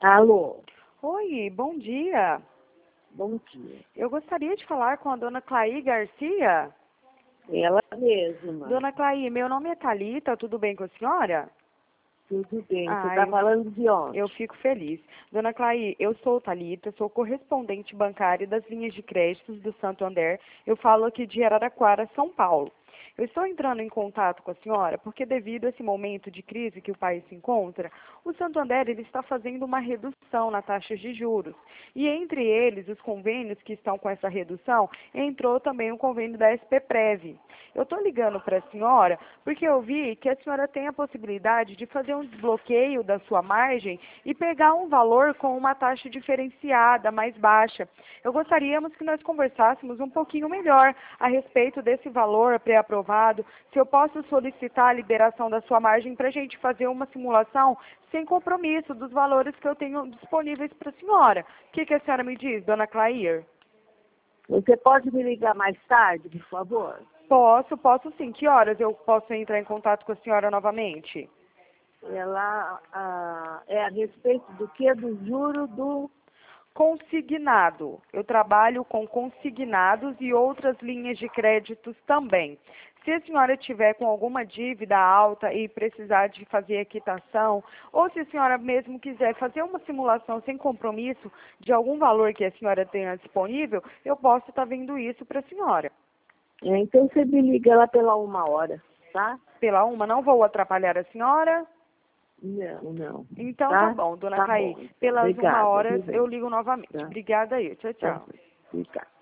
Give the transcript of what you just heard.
Alô, Oi, bom dia. bom dia. Eu gostaria de falar com a dona Clay Garcia. Ela mesma. Dona Clay, meu nome é Thalita, tudo bem com a senhora? Tudo bem. Você Ah, está falando de onde? eu fico feliz. Dona Clay, eu sou Thalita, sou correspondente bancária das linhas de créditos do Santander. Eu falo aqui de Araraquara, São Paulo. Eu estou entrando em contato com a senhora porque devido a esse momento de crise que o país se encontra, o Santander ele está fazendo uma redução na taxa de juros. E entre eles, os convênios que estão com essa redução, entrou também o convênio da SPPrev. Eu estou ligando para a senhora porque eu vi que a senhora tem a possibilidade de fazer um desbloqueio da sua margem e pegar um valor com uma taxa diferenciada, mais baixa. Eu gostaríamos que nós conversássemos um pouquinho melhor a respeito desse valor pré-aprovado, se eu posso solicitar a liberação da sua margem para a gente fazer uma simulação sem compromisso dos valores que eu tenho disponíveis para a senhora. O que a senhora me diz, dona Clair? Você pode me ligar mais tarde, por favor? Posso sim. Que horas eu posso entrar em contato com a senhora novamente? É a respeito do que? Do juro do... Consignado. Eu trabalho com consignados e outras linhas de créditos também. Se a senhora tiver com alguma dívida alta e precisar de fazer a quitação, ou se a senhora mesmo quiser fazer uma simulação sem compromisso de algum valor que a senhora tenha disponível, eu posso estar vendo isso para a senhora. Então você me liga lá pela 1 hora, tá? Pela uma, não vou atrapalhar a senhora? Não. Então tá Tá? bom, dona Tá Caí. bom. Então. Pelas uma Obrigada, hora viu, bem? eu ligo novamente. Tá. Obrigada aí. Tchau, Tá. tchau. Obrigada.